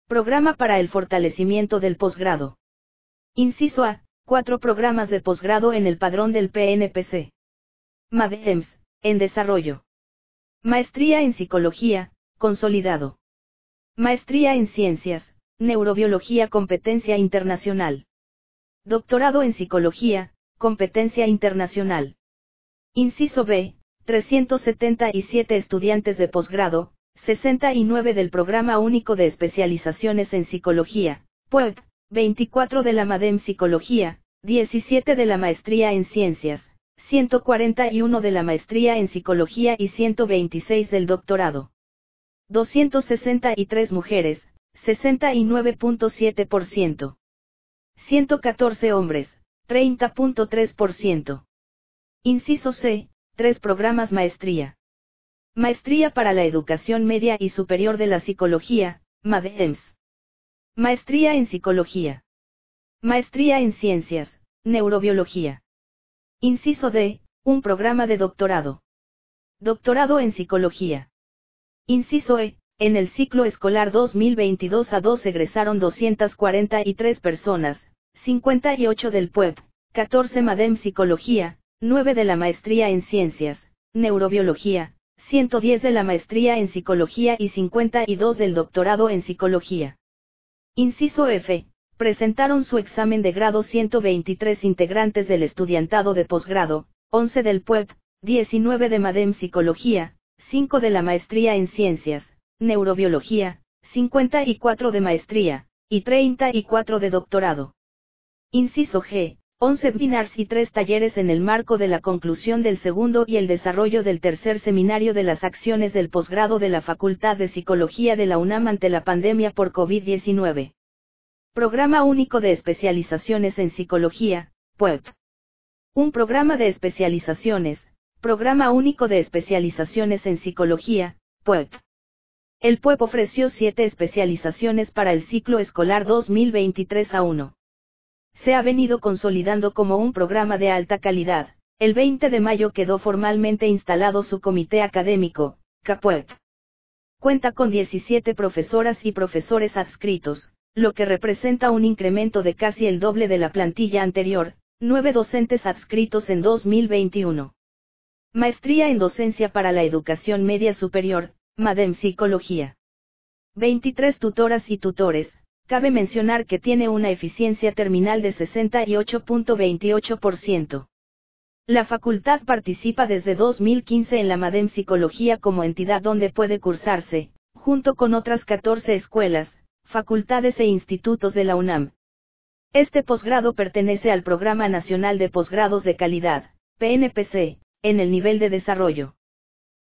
Programa para el fortalecimiento del posgrado. Inciso A. 4 programas de posgrado en el padrón del PNPC. MADEMS, en desarrollo. Maestría en Psicología, consolidado. Maestría en Ciencias, Neurobiología, competencia internacional. Doctorado en Psicología, competencia internacional. Inciso B. 377 estudiantes de posgrado, 69 del Programa Único de Especializaciones en Psicología, PUEP, 24 de la MADEM Psicología, 17 de la Maestría en Ciencias, 141 de la Maestría en Psicología y 126 del Doctorado. 263 mujeres, 69.7%. 114 hombres, 30.3%. Inciso C. 3 programas maestría. Maestría para la Educación Media y Superior de la Psicología, MADEMS. Maestría en Psicología. Maestría en Ciencias, Neurobiología. Inciso D. Un programa de doctorado. Doctorado en Psicología. Inciso E. En el ciclo escolar 2022-A2 egresaron 243 personas, 58 del PUEP, 14 MADEM Psicología, 9 de la Maestría en Ciencias, Neurobiología, 110 de la Maestría en Psicología y 52 del Doctorado en Psicología. Inciso F. Presentaron su examen de grado 123 integrantes del estudiantado de posgrado, 11 del PUEP, 19 de MADEM Psicología, 5 de la Maestría en Ciencias, Neurobiología, 54 de Maestría, y 34 de Doctorado. Inciso G. 11 webinars y 3 talleres en el marco de la conclusión del segundo y el desarrollo del tercer seminario de las acciones del posgrado de la Facultad de Psicología de la UNAM ante la pandemia por COVID-19. Programa Único de Especializaciones en Psicología, PUEP. Un programa de especializaciones, Programa Único de Especializaciones en Psicología, PUEP. El PUEP ofreció 7 especializaciones para el ciclo escolar 2023-A1. Se ha venido consolidando como un programa de alta calidad. El 20 de mayo quedó formalmente instalado su comité académico, CAPUEP. Cuenta con 17 profesoras y profesores adscritos, lo que representa un incremento de casi el doble de la plantilla anterior, 9 docentes adscritos en 2021. Maestría en Docencia para la Educación Media Superior, MADEM Psicología. 23 tutoras y tutores. Cabe mencionar que tiene una eficiencia terminal de 68.28%. La facultad participa desde 2015 en la MADEM Psicología como entidad donde puede cursarse, junto con otras 14 escuelas, facultades e institutos de la UNAM. Este posgrado pertenece al Programa Nacional de Posgrados de Calidad, PNPC, en el nivel de desarrollo.